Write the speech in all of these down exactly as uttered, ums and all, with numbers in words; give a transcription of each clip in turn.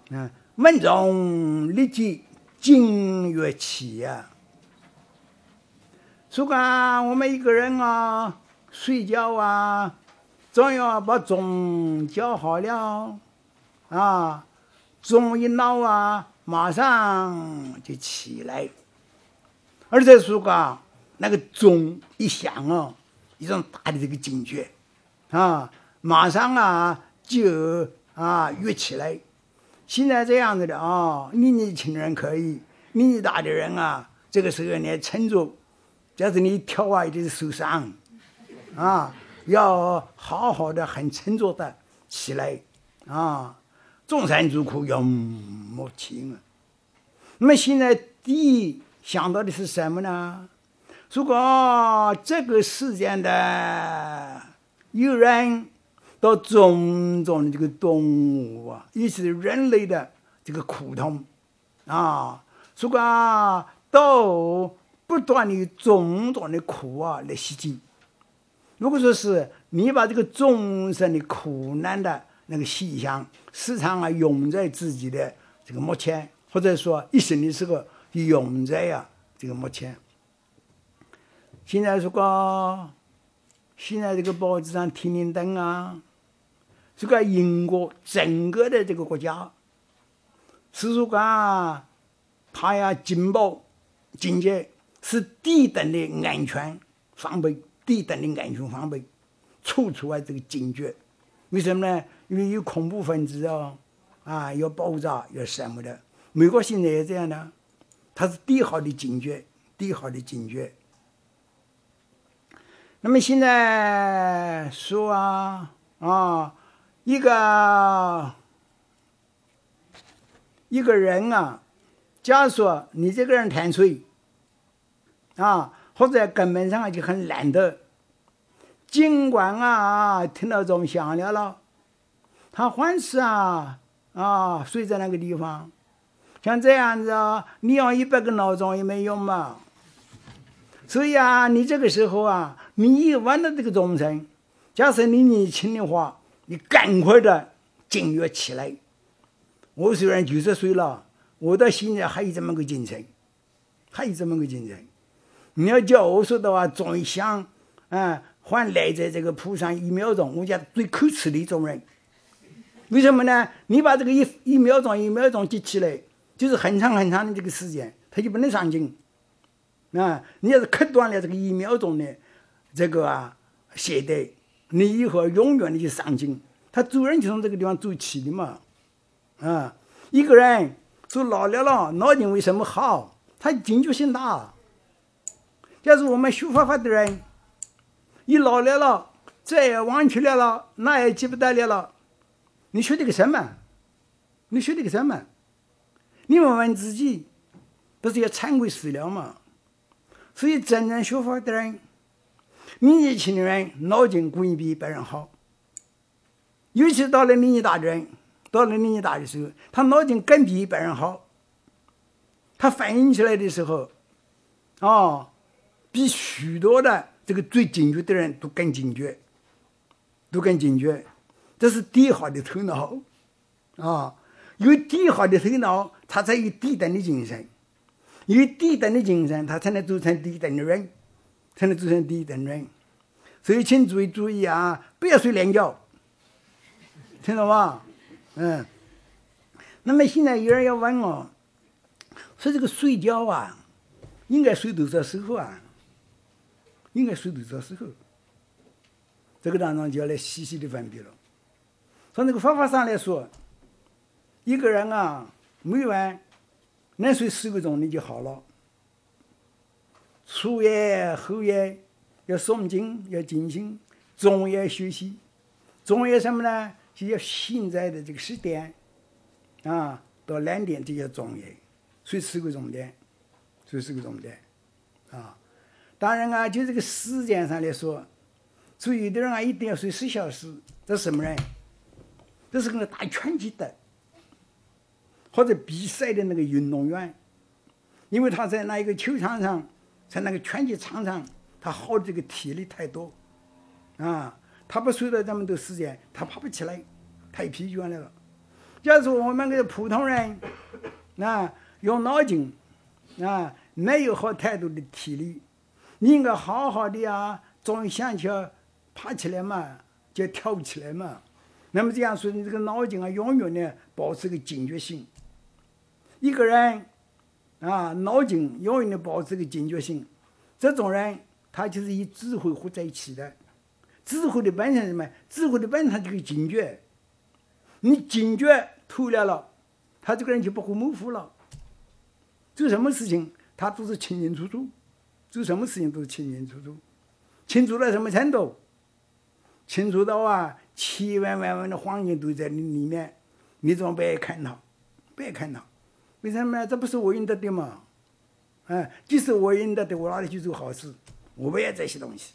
嗯，文中立即景乐起呀。如果我们一个人啊睡觉啊，总要把钟叫好了啊，钟一闹啊，马上就起来。而且如果那个钟一响啊，一种大的这个警觉啊，马上啊就啊跃起来。现在这样子的啊，年纪轻人可以，年纪大的人啊，这个时候你撑住，要是你跳啊，一定是受伤啊，要好好的很沉着的起来啊，众山诸苦永莫轻啊。那么现在第一想到的是什么呢？如果这个世间的有人到种种的这个动物啊，尤其是人类的这个苦痛啊，如果都不断的种种的苦啊来袭击，如果说是你把这个众生的苦难的那个细项时常啊用在自己的这个目前，或者说一生的时候就用在啊这个目前。现在如果现在这个报纸上听听灯啊，这个英国整个的这个国家是如果他要警报警戒，是低等的安全防备，低等的安全防备，处处啊这个警觉。为什么呢？因为有恐怖分子啊，啊有爆炸有什么的。美国现在也这样的，它是第一号的警觉，第一号的警觉。那么现在说啊啊，一个一个人啊，假如说你这个人贪睡啊，或者根本上就很懒得，尽管啊听到钟响了了，他还是啊啊睡在那个地方。像这样子啊，你用一百个闹钟也没用嘛。所以啊，你这个时候啊，你一闻到这个钟声，假设你年轻的话，你赶快的警觉起来。我虽然九十岁了，我到现在还有这么个精神，还有这么个精神。你要叫我说的话，钟一响，啊，还赖在这个铺上一秒钟，我讲最可耻的一种人。为什么呢？你把这个一一秒钟一秒钟记起来，就是很长很长的这个时间，他就不能上进。啊，你要是刻断了这个一秒钟的这个啊懈怠，你以后永远的就上进。他走人就从这个地方走起的嘛。啊，一个人说老了了，脑筋为什么好？他警觉性大。假如我们学佛法的人，一老了了，这也忘去了了，那也记不得了了。你学这个什么？你学这个什么？你问问自己，不是要惭愧死了吗？所以真正学佛的人，年纪轻的人脑筋固然比别人好，尤其到了年纪大的人，到了年纪大的时候，他脑筋更比别人好。他反应起来的时候，哦，比许多的这个最警觉的人都更警觉，都更警觉。这是第一好的头脑啊！有第一好的头脑，他才有低等的精神。有低等的精神，他才能做成低等的人，才能做成低等人。所以请注意注意啊，不要睡懒觉，听到吗？嗯。那么现在有人要问我，说这个睡觉啊，应该睡多少时候啊？应该睡多少时候？这个当中就要来细细的分别了。从这个方法上来说，一个人啊，每晚能睡十个钟你就好了。初夜后夜要诵经，要静心，中夜休息。中夜什么呢？就要现在的这个时点啊，到两点就叫中夜，睡十个钟点，睡十个钟点啊。当然啊，就这个时间上来说，所以有的人啊一定要睡十小时，这是什么人？这是个打拳击的或者比赛的那个运动员，因为他在那一个球场上，在那个拳击场上，他耗的这个体力太多啊，他不睡到这么多时间，他爬不起来，太疲倦了。 假如说我们这个普通人啊，用脑筋啊，没有好太多的体力，你应该好好的啊，终于想起来爬起来嘛，就跳起来嘛。那么这样说，你这个脑筋啊，永远呢保持个警觉性。一个人啊，脑筋永远的保持个警觉性，这种人他就是与智慧合在一起的。智慧的本身是什么？智慧的本身就是警觉。你警觉脱了了，他这个人就不会模糊了。做什么事情他都是清清楚楚，做什么事情都是清清楚楚，清楚到什么程度？清楚到啊，千万万万的谎言都在你里面，你怎么不爱看它？不爱看它，为什么呢？这不是我应得的嘛？哎，即使我应得的，我哪里去做好事？我不要这些东西。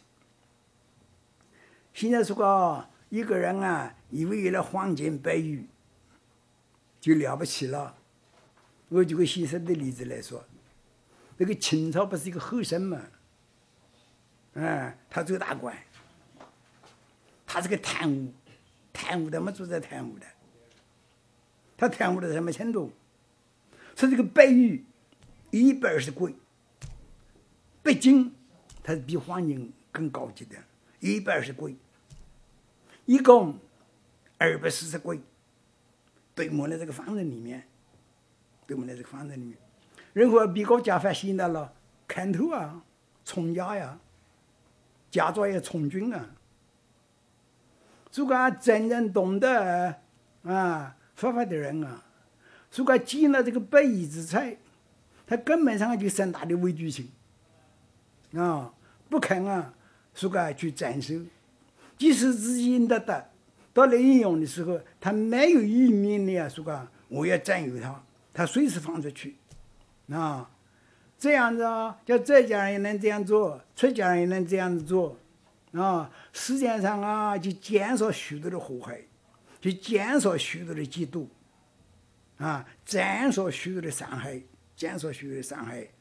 现在说个一个人啊，以为有了黄金白玉就了不起了。我举个现实的例子来说，那个秦朝不是一个后生嘛？哎，他做大官，他是个贪污，贪污的没做这贪污的，他贪污到什么程度？说这个白玉一百二十贵，白金它是比黄金更高级的，一百二十贵，一共二百四十贵，堆满了这个房子里面，堆满了这个房子里面，然后比高家法现在了，砍头啊，从家呀，家族也从军啊。如果真正懂得啊佛法的人啊，如果见了这个白玉之财，他根本上就盛大的畏惧心啊，不肯啊，说个去斩首，即使自己应得的，到了应用的时候，他没有一面的啊，说个我要占有他，他随时放出去啊，这样子啊，叫在家人也能这样做，出家人也能这样子做啊，实际上啊，就减少许多的祸害，就减少许多的嫉妒啊，减少许多的伤害，减少许多的伤害。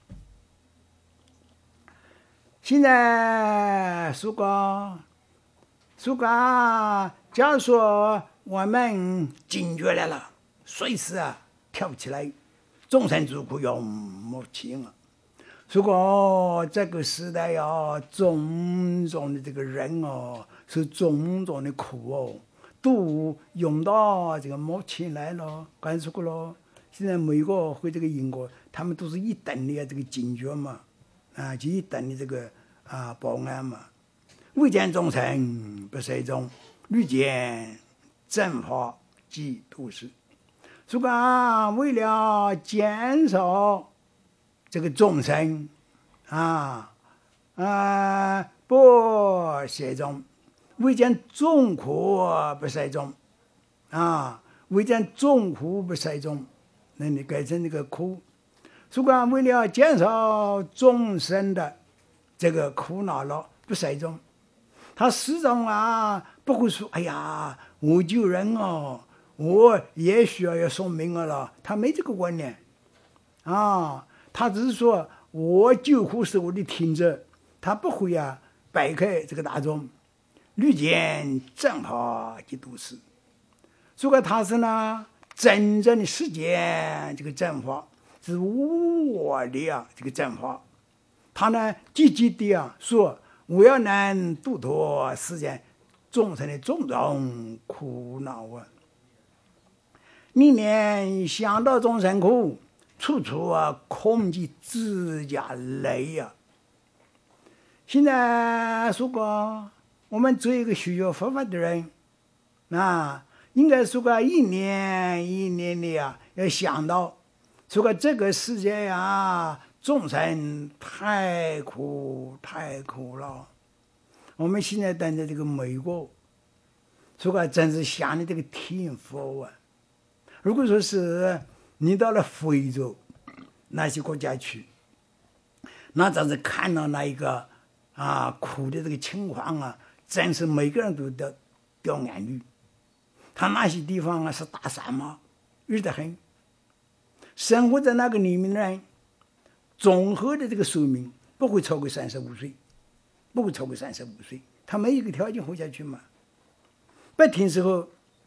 现在说个说个，假如说我们警觉来了，随时啊跳起来，众生之苦永莫期啊。如果这个时代啊，种种的这个人哦，是种种的苦哦，都涌到这个目前来了。刚才说过了，现在美国和这个英国，他们都是一等的这个警觉嘛，啊，就一等的这个啊保安嘛。未见众生不随众，欲见正法即度世。如果为了减少这个众生啊啊不随众，未见众苦不随众啊，未见众苦不随众，那你改成这个苦。如果为了减少众生的这个苦恼了，不随众，他始终啊不会说，哎呀，我救人哦，我也需要要送命了，他没这个观念啊，他只是说我救护是我的天职，他不会啊摆开这个大众，虑见正法即度世。如果他是呢真正的实践这个正法，是我的啊这个正法，他呢积极的啊说，我要能度脱世间众生的种种苦恼啊！你连想到众生苦，处处啊恐惧自家累呀、啊。现在说过，我们做一个学学佛法的人，啊，应该说个一年一年的呀，要想到，说个这个世界呀，众生太苦太苦了。我们现在等着这个美国，说个真是享的这个天福啊！如果说是你到了非洲那些国家去，那真是看到那一个啊苦的这个情况啊，真是每个人都掉掉眼泪。他那些地方啊是大沙漠，热得很。生活在那个里面的人，综合的这个寿命不会超过三十五岁。不会超过三十五岁，他没有一个条件活下去嘛。白天时候，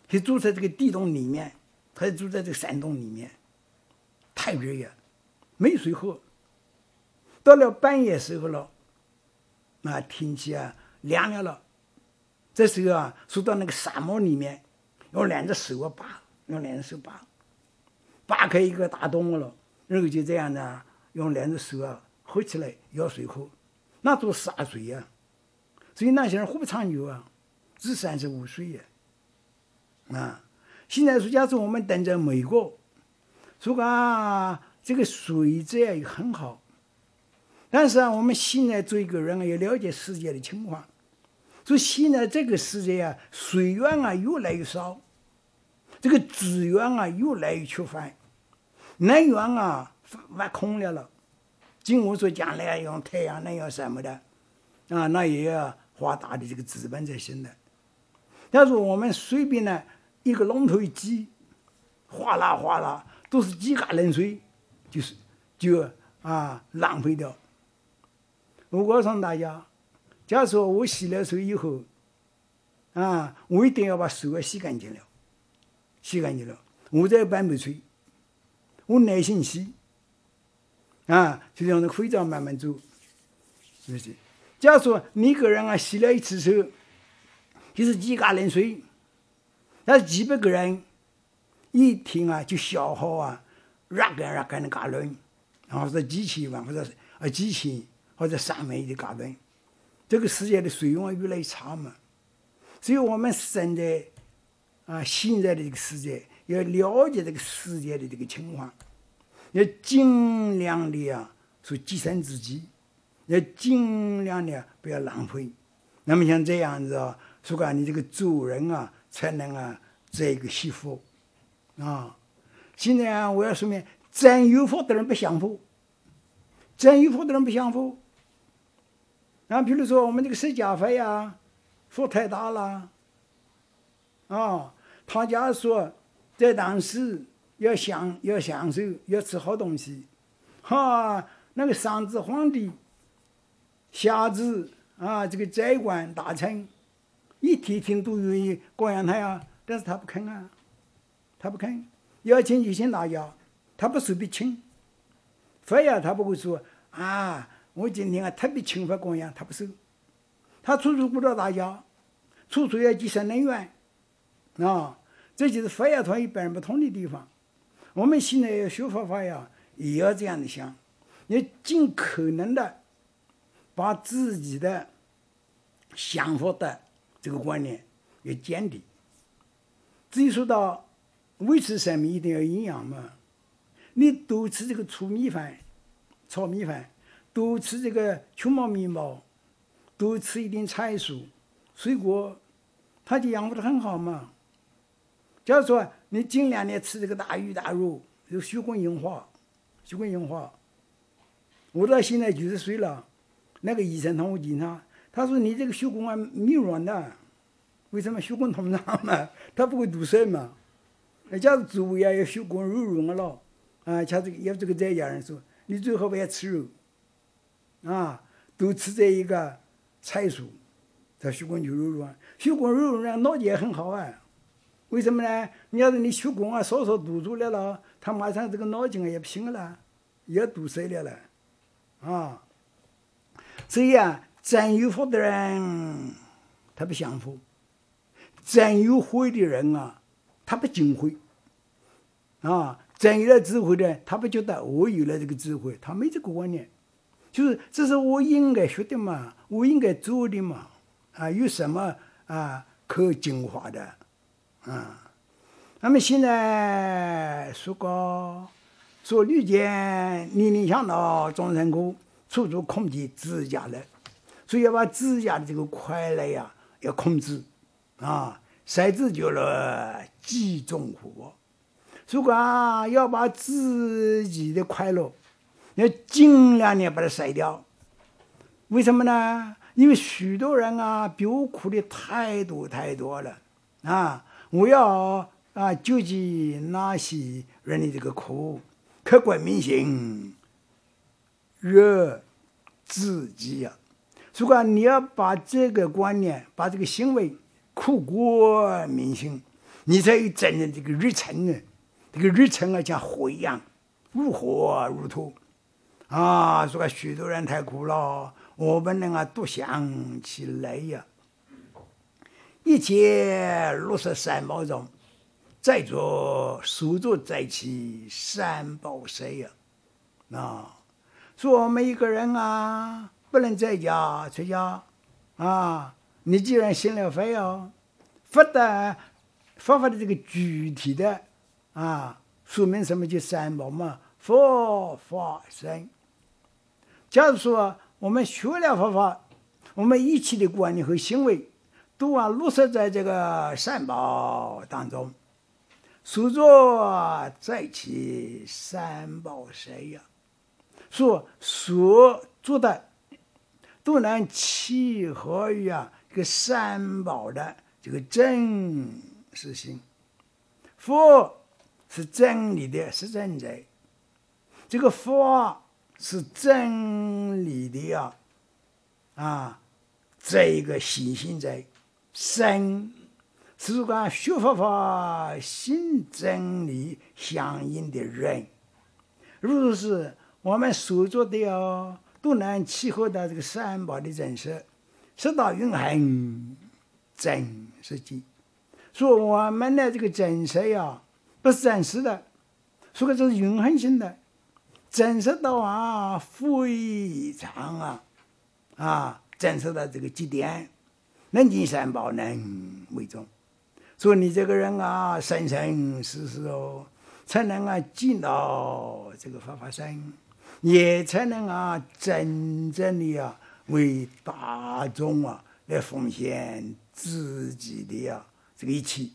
是住在这个地洞里面，还是住在这个山洞里面，太热呀，没水喝。到了半夜时候了，啊，天气啊凉了了，这时候啊，说到那个沙漠里面，用两只手啊拔，用两只手拔，拔开一个大洞了，然后就这样呢，用两只手啊合起来舀水喝，那都是沙水呀、啊。所以那些人活不长久啊，只三十五岁呀。啊，现在说假设我们等着美国，说啊这个水质也很好。但是啊，我们现在做一个人啊，要了解世界的情况。所以现在这个世界啊，水源啊越来越少，这个资源啊越来越缺乏，能源啊挖空了了。尽管说将来用太阳能要什么的，啊，那也要花大的这个资本才行的。但是我们随便呢一个龙头一挤，哗啦哗啦都是几嘎冷水，就是就啊浪费掉。我告诉大家，假如说我洗了手以后，啊，我一定要把手啊洗干净了，洗干净了，我再搬不吹，我耐心洗，啊，就用那肥皂慢慢走，是不是？假如说你一个人啊洗了一次手，就是几嘎冷水，但是几百个人一天啊就消耗啊，若干若干的嘎轮，然后是几千万或者啊几千。或者三万亿的嘎顿，这个世界的水源越来越差嘛，所以我们生在啊现在的这个世界，要了解这个世界的这个情况，要尽量的啊说节省自己，要尽量的不要浪费。那么像这样子啊，说啊你这个做人啊才能啊这个幸福啊。现在啊我要说明，真有福的人不享福，真有福的人不享福。然后比如说我们这个释迦佛呀，福太大了，啊，他家说在当时要享要享受要吃好东西，哈，那个上至皇帝，下至啊这个宰官大臣，一天天都愿意供养他呀，但是他不肯啊，他不肯，要请就请大家，他不随便请，佛呀他不会说啊。我今天啊特别请佛供养，他不收，他处处顾到大家，处处要节省能源，啊，这就是佛教团一般人不同的地方。我们现在要学佛法呀，也要这样的想，要尽可能的把自己的想法的这个观念要坚定。至于说到维持生命一定要营养嘛，你多吃这个粗米饭、糙米饭。多吃这个秋毛面包，多吃一点菜蔬、水果，它就养活得很好嘛。假如说你尽量的吃这个大鱼大肉，有血管硬化，血管硬化。我到现在九十岁了，那个医生同我经常，他说你这个血管啊糜软的，为什么血管通畅嘛？它不会堵塞嘛。假如作为啊要血管柔软了，啊，像这个有这个在家人说，你最好不要吃肉。啊，都吃这一个菜蔬，这血管就柔软，血管柔软，脑筋也很好啊。为什么呢？你要是你血管啊稍稍堵住了了，他马上这个脑筋啊也不行了，也堵塞了了，啊。所以啊，真有福的人他不享福，真有慧的人啊，他不敬慧，啊，真有了智慧的人，他不觉得我有了这个智慧，他没这个观念。就是这是我应该学的嘛，我应该做的嘛，啊，有什么啊可净化的，啊？那么现在说个做绿箭，年年想到众生苦，处处控制自家乐，所以要把自家的这个快乐呀要控制，啊，塞自觉了集中苦，所以啊要把自己的快乐。要尽量的把它筛掉，为什么呢？因为许多人啊，比我苦的太多太多了啊！我要啊救济那些人的这个苦，刻骨铭心，热自己呀、啊。所以说，你要把这个观念，把这个行为刻骨铭心， 你才有真正这个日程啊，这个日程啊像火一样，如火如荼啊！说许多人太苦了，我们能啊独享其累呀、啊。一切落实三宝中，在座书作在其三宝谁呀？啊，说我们一个人啊，不能在家出家啊。你既然信了佛哦，佛的佛法的这个具体的啊，说明什么叫三宝嘛？佛法僧。假如说我们学了佛法，我们一切的观念和行为都啊落实在这个三宝当中，书作在其三宝谁呀？说所做的都能契合于啊这个三宝的这个真实性。佛是真理的实证者，这个法是真理的啊啊这个信心者，僧是个学佛法信真理相应的人。如是我们所做的哦，都能契合到这个三宝的真实，直到永恒真实际。说我们的这个真实呀，不是真实的，说这是永恒性的，真实到啊非常啊啊真实的这个极点，能尽三宝能为重。说你这个人啊，生生世世哦，才能啊进到这个佛法僧，也才能啊真正的啊为大众啊来奉献自己的啊这个一切，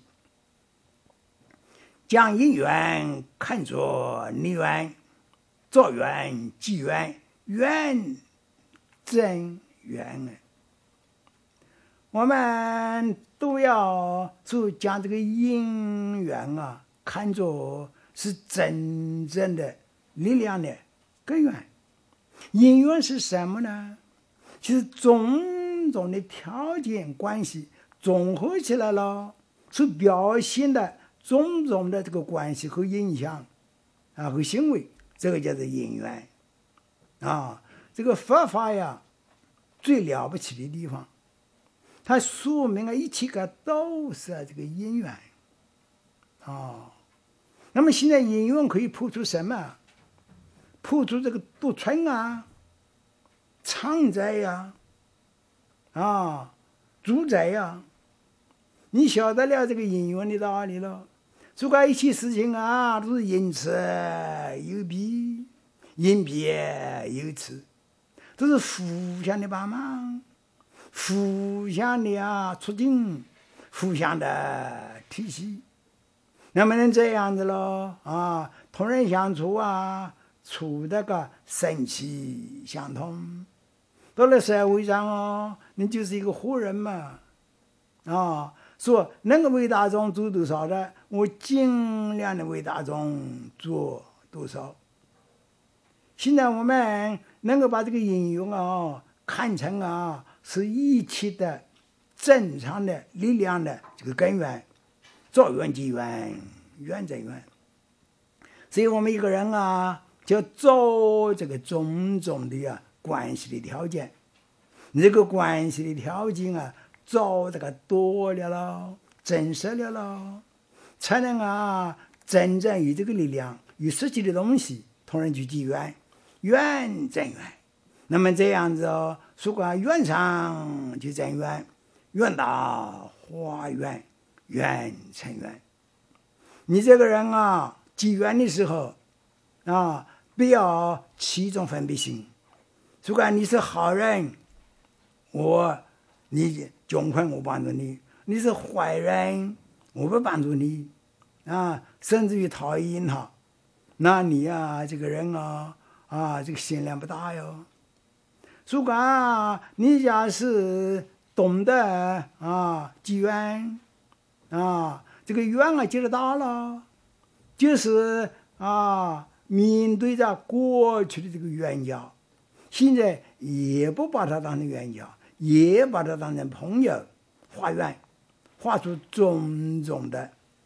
将因缘看作逆缘，造缘即缘，缘真缘啊。我们都要就将这个因缘啊看作是真正的力量的根源。因缘是什么呢？其实种种的条件关系综合起来了，所表现的种种的这个关系和影响啊和行为，这个叫做因缘啊。这个佛法呀，最了不起的地方，它说明了一切个都是这个因缘啊。那么现在因缘可以破除什么？破除这个独存啊、常在呀、啊、啊、主宰呀。你晓得了这个因缘的道理了。如果一切事情啊都是因此有彼，因彼有此，都是互相的帮忙，互相的啊促进，互相的体系。能不能这样子咯？啊，同人相处啊，处得个神气相通。到了社会上哦，你就是一个活人嘛。啊，说能够为大众做多少的，我尽量的为大众做多少。现在我们能够把这个应用啊看成啊是一切的正常的力量的这个根源，造缘即缘，缘真缘。所以我们一个人啊，就要造这个种种的啊关系的条件。你这个关系的条件啊，造这个多了咯，真实了咯，才能啊真正与这个力量与实际的东西同人去结缘，缘真缘。那么这样子哦，如果缘上就真缘，缘大化缘，缘成缘。你这个人啊，结缘的时候啊，不要起一种分别心。如果你是好人，我你穷困我帮助你；你是坏人，我不帮助你啊，甚至于讨厌他，那你啊这个人啊啊这个心量不大哟。如果啊你要是懂得啊结缘啊，这个缘啊结得大了，就是啊面对着过去的这个冤家，现在也不把他当成冤家，也把他当成朋友，化缘，化出种种的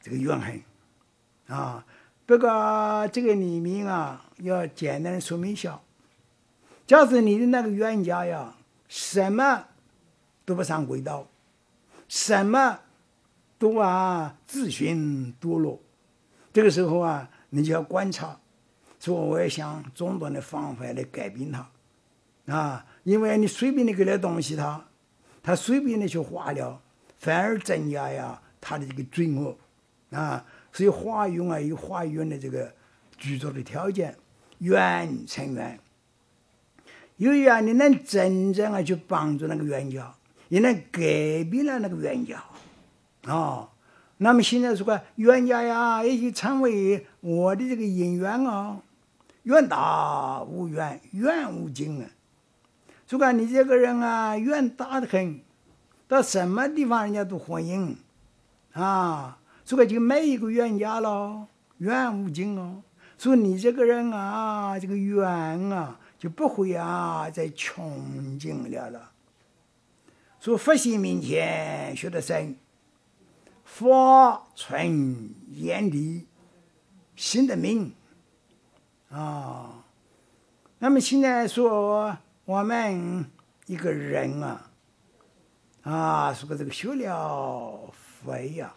这个怨恨啊。不过这个里面啊，要简单的说明一下，假使你的那个冤家呀，什么都不上轨道，什么都啊自寻堕落，这个时候啊，你就要观察，说我要想种种的方法来改变他啊，因为你随便的给了东西他，他随便的去花了，反而增加呀他的这个罪恶啊。所以化缘啊有化缘的这个具足的条件，缘成缘。由于啊你能真正啊去帮助那个冤家，也能改变了那个冤家啊。那么现在说个冤家呀，也就成为我的这个因缘啊，缘大无缘，缘无尽啊。说个你这个人啊，缘大的很，到什么地方人家都欢迎啊。所以就每一个冤家咯，缘无尽哦。所以你这个人啊，这个缘啊，就不会啊再穷尽了了。所以佛性面前学得深，法存眼里，心得明啊。那么现在说我们一个人啊，啊，说个这个学了佛呀。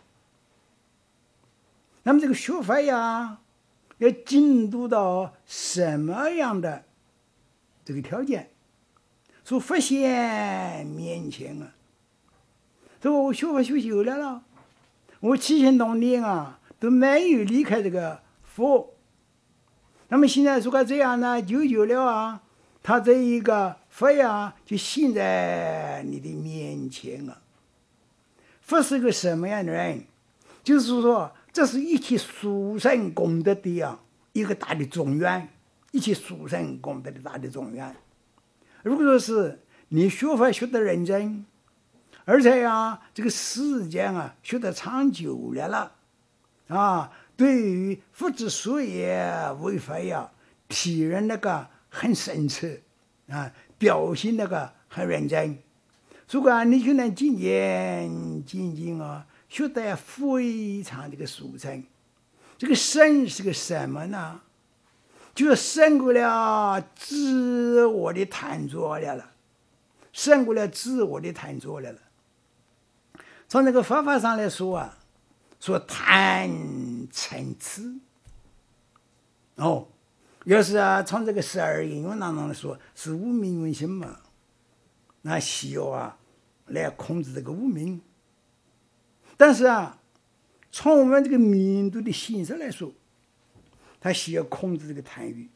那么这个学佛呀，要进入到什么样的这个条件？说佛现面前啊，说我学佛学久了了，我起心动念啊都没有离开这个佛。那么现在说个这样呢，久久了啊，他这一个佛呀就现在你的面前啊。佛是个什么样的人？就是说，这是一切殊胜功德的啊一个大的总缘，一切殊胜功德的大的总缘。如果说是你学佛学得认真，而且呀这个时间啊学得长久了了啊，对于佛之所业为佛呀，体认那个很深刻啊，表现那个很认真，所以啊你就能渐渐渐渐啊学得非常这个殊胜。这个胜是个什么呢？就是胜过了自我的贪着了了，胜过了自我的贪着了了。从这个佛法上来说啊，说贪嗔痴哦，要是啊从这个十二因缘当中来说，是无明缘心嘛，那需要啊来控制这个无明。但是啊，从我们这个民族的形式来说，他需要控制这个贪欲。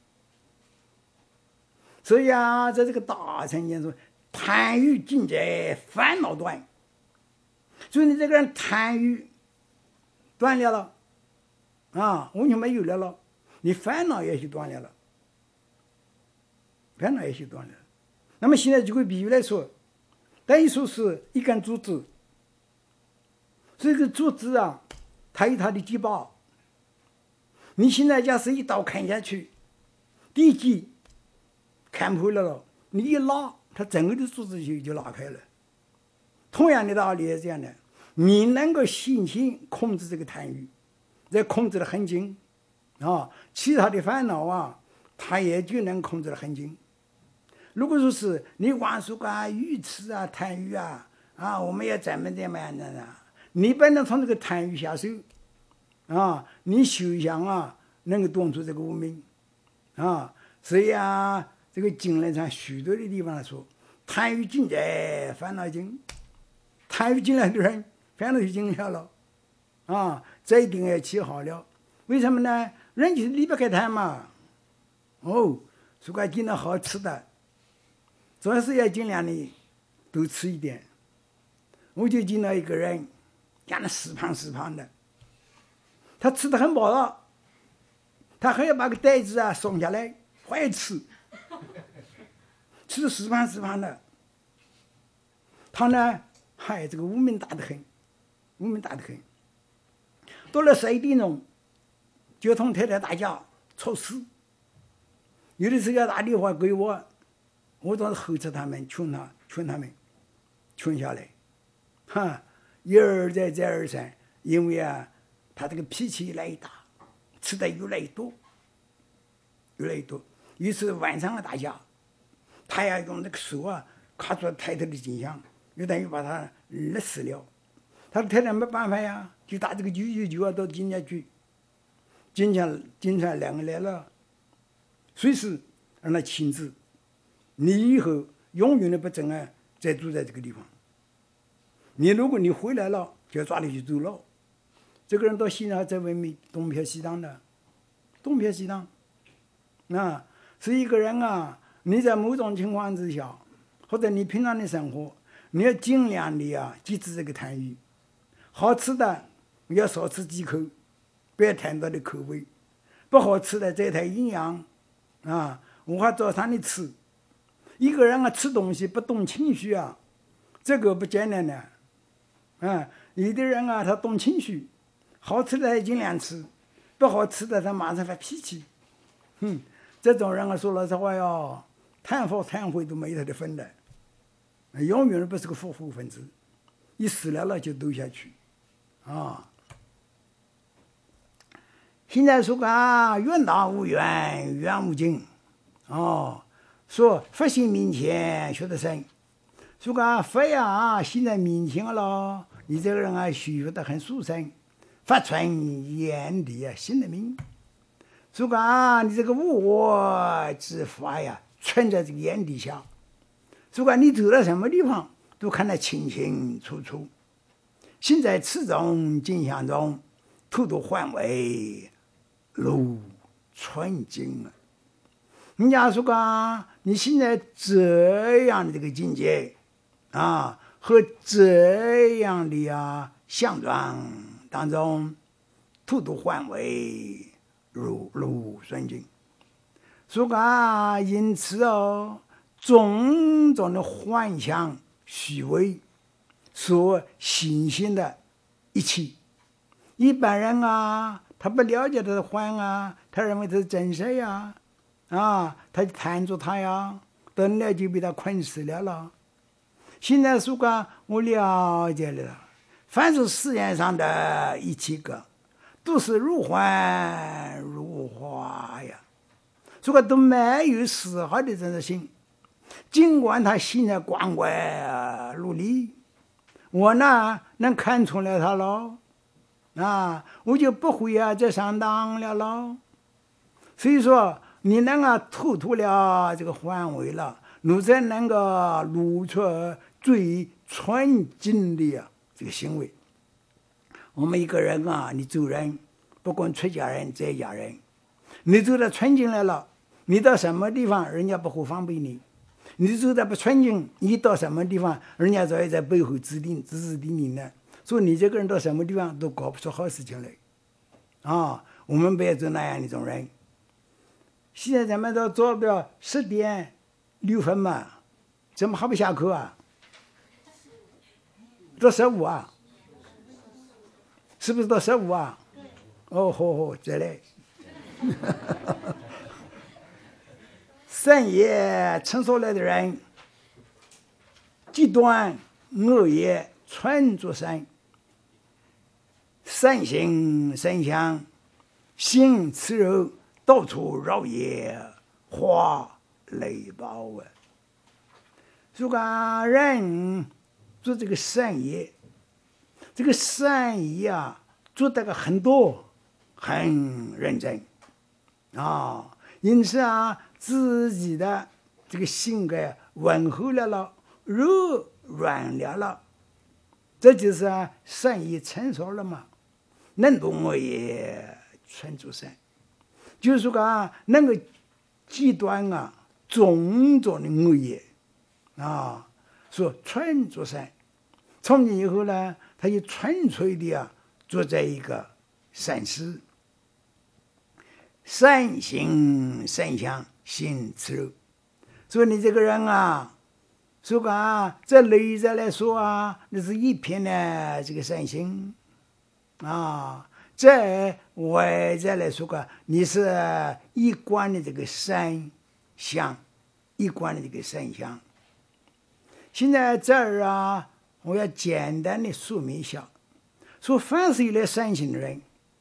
所以啊，在这个大乘经说，贪欲尽则烦恼断。所以你这个人贪欲断了了啊，完全没有了了，你烦恼也是断了了，烦恼也是断了。那么现在举个比喻来说，等于说是一根竹子，这个竹子啊，它有它的击把。你现在假使一刀砍下去，第一击砍破了了，你一拉，它整个的竹子就就拉开了。同样的道理也是这样的，你能够信心控制这个贪欲，再控制得很紧啊，其他的烦恼啊，它也就能控制得很紧。如果说是你光说啊愚痴啊贪欲啊啊，我们要怎么怎么样的呢？你不能从这个贪欲下手啊，你修想啊能够断除这个无明啊。所以啊，这个经论上许多的地方来说，贪欲尽则烦恼尽，贪欲尽了的人烦恼就尽了了啊，这一定要记好了。为什么呢？人就是离不开贪嘛。哦，如果尽量好吃的，主要是要尽量的多吃一点。我就见到一个人，养得死胖死胖的，他吃得很饱了，他还要把个袋子啊松下来，还吃，吃得死胖死胖的。他呢，嗨，这个无名大得很，无名大得很。到了十一点钟，就同太太打架吵死，有的时候要打电话给我，我都是呵斥他们，劝他，劝他们，劝下来。哈，一而再，再而三，因为啊， 他这个脾气越来越大，吃的越来越多，越来越多。于是晚上啊打架，他要用那个手啊卡住太太的颈项，就等于把他勒死了。他的太太没办法呀，就打这个九九九啊到警察局，警察警察两个来了，随时让他亲自，你以后永远的不准啊再住在这个地方。你如果你回来了，就要抓你去坐牢。这个人到现在还在外面东飘西荡的，东飘西荡。啊，是一个人啊，你在某种情况之下，或者你平常的生活，你要尽量的啊节制这个贪欲。好吃的要少吃几口，不要太多的口味；不好吃的再太营养啊，无法照常的吃。一个人啊吃东西不动情绪啊，这个不简单的。啊，有的人啊他动情绪，好吃的尽量吃，不好吃的他马上发脾气。哼，这种人啊说老实话哟，贪佛贪慧都没有他的份的，永远不是个富户分子，一死了了就斗下去。啊，现在说啊，愿打无缘，缘无尽。哦，说佛性面前学得深，说啊佛呀，现在面前了，你这个人啊，学得很殊胜，法存眼里啊，心的明。说啊，你这个无我之法呀，存在这个眼底下。说啊，你走到什么地方，都看得清清楚楚。心在此中景象中，图图幻为如纯净啊！人家说啊，你现在这样的这个境界啊，和这样的啊相状当中，图图幻为如如纯净。说啊，因此哦，种种的幻象虚伪。所新鲜的一切，一般人啊，他不了解他的幻啊，他认为他是真实呀，啊，他就贪着他呀，等了就被他困死了了。现在说个我了解了，凡是世界上的一切个，都是如幻如化呀，这个都没有丝毫的真实性，尽管他现在光怪陆离。我呢能看出来他了，啊，我就不会啊再上当了喽。所以说，你能够突突了这个范围了，你才能够露出最纯净的呀这个行为。我们一个人啊，你做人，不管出家人在家人，你做的纯净来了，你到什么地方，人家不会防备你。你做的不纯净，你到什么地方，人家早已在背后指定指指点点的，所以你这个人到什么地方都搞不出好事情来。啊，我们不要做那样的一种人。现在咱们都做到十点六分嘛，怎么还不下课啊？到十五啊？是不是到十五啊？哦，好好，再来。善业成熟来的人，极端恶业全作善，善行善相，行此肉，到处绕业，化雷暴啊！如果人做这个善业，这个善业啊，做得个很多，很认真啊，因此啊。自己的这个性格温厚了了，柔软了了，这就是啊善意成熟了嘛。能动我也全作善，就是说啊，能够极端啊种种的恶业啊，说全作善。从今以后呢，他就纯粹的啊做这一个善事，善行善相。行此肉，所以你这个人啊，说啊，在内在来说啊，那是一片的这个善行啊；在外在来说啊，你是一贯的这个善相，一贯的这个善相。现在这儿啊，我要简单的说明一下，说凡是有了善行的人，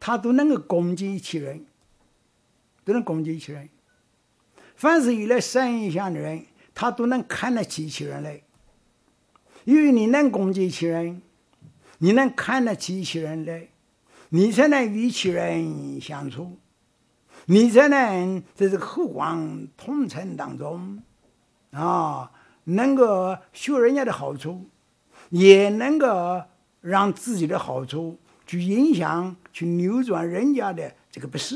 他都能够攻击其人，都能攻击其人。凡是有了神像的人，他都能看得起其人来。因为你能攻击其人，你能看得起其人来，你才能与其人相处，你才能在这个和光同尘当中啊，能够学人家的好处，也能够让自己的好处去影响、去扭转人家的这个不是。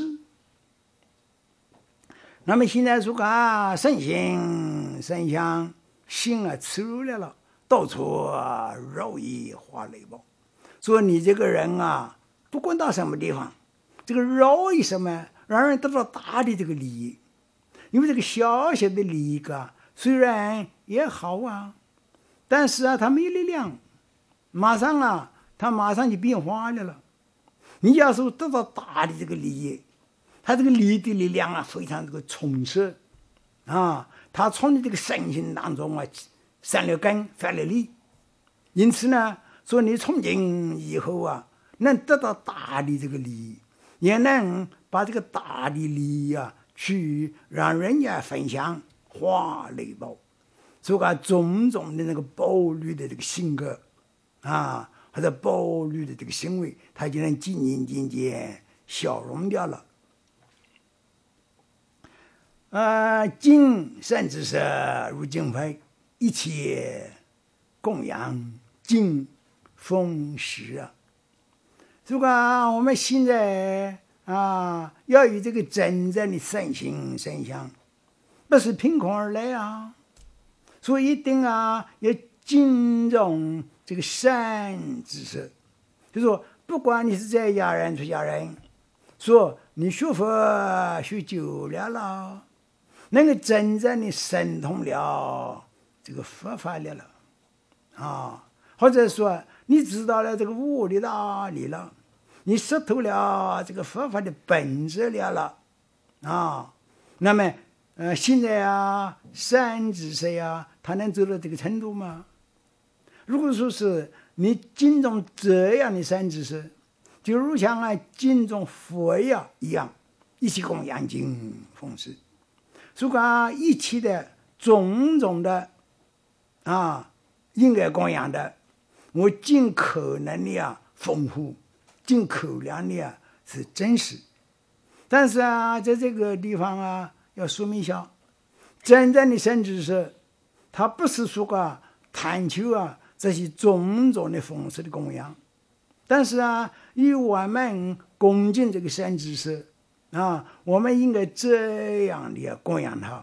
那么现在说啊，神形神像心啊耻辱来了，到处啊绕一花雷暴。说你这个人啊，不管到什么地方，这个绕一什么，让人得到大的这个利益。因为这个小小的利益啊，虽然也好啊，但是啊，它没力量，马上啊，它马上就变化了。你要是得到大的这个利益，它这个利益的力量啊，非常这个充实啊，它从你这个身心当中啊，生了根，发了力。因此呢，说你从今以后啊，能得到大的这个利益，也能把这个大的利益啊，去让人家分享，花雷暴。所以种种的那个暴力的这个性格啊，或者暴力的这个行为，它就能渐渐渐渐消融掉了。呃，敬善知识如敬佛，一切供养敬奉施啊。如果我们现在啊，要有这个真正的神形神像，不是凭空而来啊，所以一定啊要敬重这个善知识。就说不管你是在家人出家人，说你学佛学久了了，能够真正的神通了这个佛法了了啊，或者说你知道了这个悟的道理了，你识透了这个佛法的本质了了啊，那么呃现在啊善知识呀，他能走到这个程度吗？如果说是你敬重这样的善知识，就如像啊敬重佛呀一样，一起供养敬奉施。如果啊一切的种种的啊应该供养的，我尽可能的啊丰富，尽可能的啊是真实。但是啊，在这个地方啊，要说明一下，真正的善知识，他不是说啊贪求啊这些种种的丰盛的供养，但是啊，以我们恭敬这个善知识啊，我们应该这样的供养他。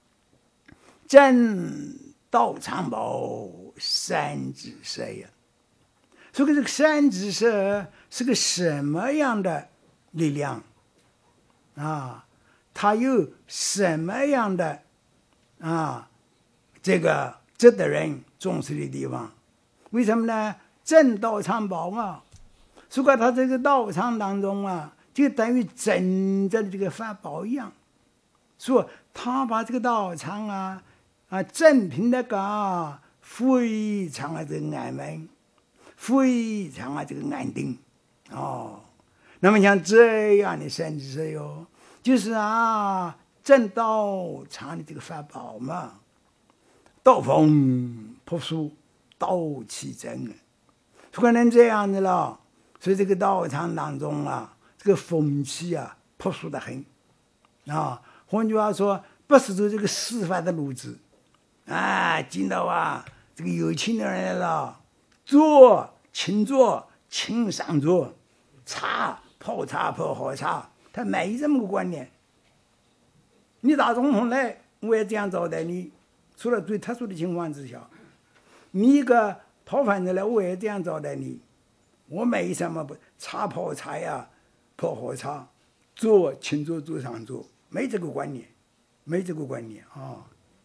正道常保善知识呀，所以这个善知识是个什么样的力量啊？它有什么样的啊这个值得人重视的地方？为什么呢？正道常保嘛，所以他这个道场当中啊，就等于真正的这个法宝一样。所以他把这个道场啊啊正品的个非常啊这个安稳，非常啊这个安定哦。那么像这样的善知识哟，就是啊正道场的这个法宝嘛，道风朴素，道气真。如果能这样的了，所以这个道场当中啊，这个风气啊朴素的很啊。换句话说，不是走这个司法的路子啊，见到啊这个有钱的人来了，坐请坐，请上座，茶泡茶泡好茶，他没这么个观念。你大总统来，我也这样招待你，除了最特殊的情况之下，你一个讨饭的来，我也这样招待你。我没什么不茶泡茶呀，泡好茶，坐请坐坐上坐，没这个观念，没这个观念啊。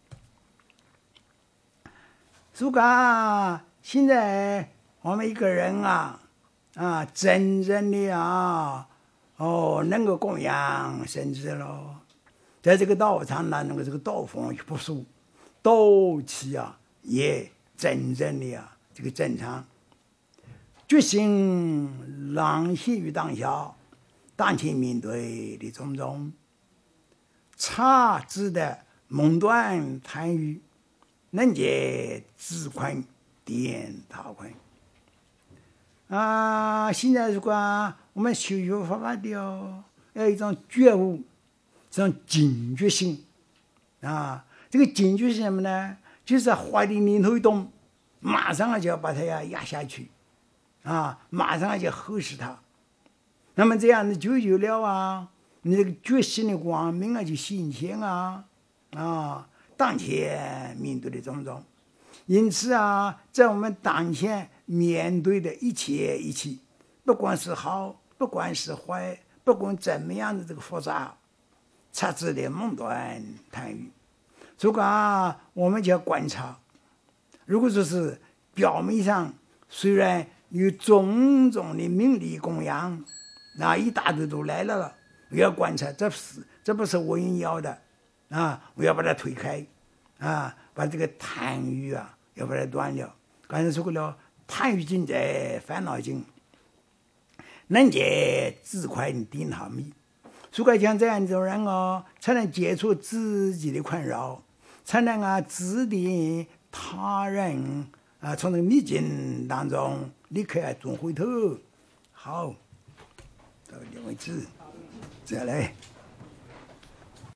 如果现在我们一个人啊啊，真正的啊哦，能够供养甚至咯，在这个道场呢，那个这个道风不俗，道气啊也真正的啊这个正常。决心朗现于当下， 当前面对的种种。察知的梦断贪欲，能解自困颠倒困。啊，现在如果我们修学佛法的哦，要有一种觉悟，这种警觉性啊。这个警觉是什么呢？就是坏的念头一动，马上就要把它要压下去啊，马上就呵斥它。那么这样子就有了啊，你这个觉醒的光明啊就显现啊啊，当前面对的种种。因此啊，在我们当前面对的一切一切，不管是好，不管是坏，不管怎么样的这个复杂，察知的梦断贪欲。如果啊，我们就要观察，如果说是表面上虽然有种种的名利供养，那一大堆都来了了，我要观察，这不是这不是我应要的啊！我要把它推开啊，把这个贪欲啊，要把它断了。刚才说过了，贪欲尽在烦恼尽，能解自困颠倒迷。如果像这样一种人哦，才能解除自己的困扰，才能啊指点他人啊，从这个逆境当中立刻转回头。好，到这为止，再来。